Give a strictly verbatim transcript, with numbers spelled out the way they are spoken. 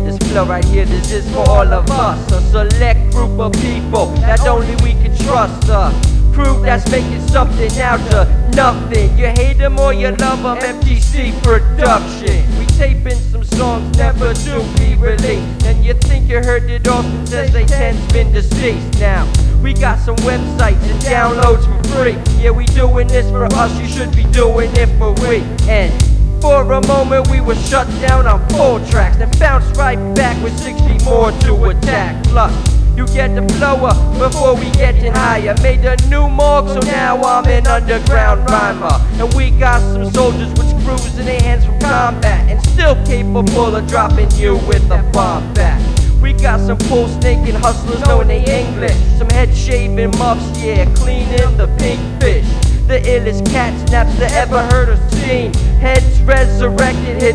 This flow right here, this is for all of us. A select group of people that only we can trust. A crew that's making something out of nothing. You hate them or you love them, M T C Production. We taping some songs never to be released, and you think you heard it all since S A ten's been deceased. Now we got some websites and downloads for free. Yeah, we doing this for us, you should be doing it for we. And for a moment we were shut down on four tracks, then bounced right back with sixty more to attack. Plus, you get the flow up before we getting higher. Made a new morgue, so now I'm an underground rhymer. And we got some soldiers with screws in their hands from combat, and still capable of dropping you with a bomb back. We got some pole snaking hustlers knowing they English, some head shaving muffs, yeah, cleaning the pink fish. The illest cat snaps that ever heard or seen. Heads resurrected, hit